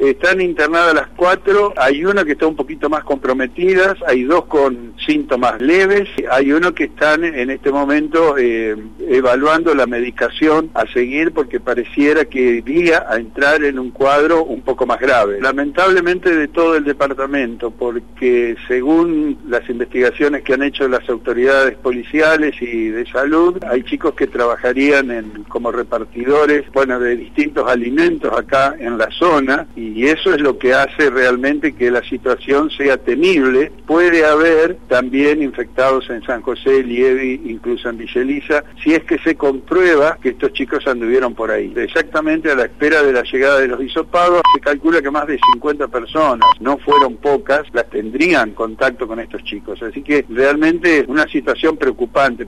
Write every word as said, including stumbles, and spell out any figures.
Están internadas las cuatro, hay una que está un poquito más comprometidas, hay dos con síntomas leves, hay uno que están en este momento eh, evaluando la medicación a seguir porque pareciera que iría a entrar en un cuadro un poco más grave. Lamentablemente de todo el departamento, porque según las investigaciones que han hecho las autoridades policiales y de salud, hay chicos que trabajarían en, como repartidores, bueno, de distintos alimentos acá en la zona, y eso es lo que hace realmente que la situación sea temible. Puede haber también infectados en San José, Lievi, incluso en Villa Elisa, si es que se comprueba que estos chicos anduvieron por ahí. Exactamente a la espera de la llegada de los hisopados, se calcula que más de cincuenta personas, no fueron pocas, las tendrían contacto con estos chicos. Así que realmente una situación preocupante.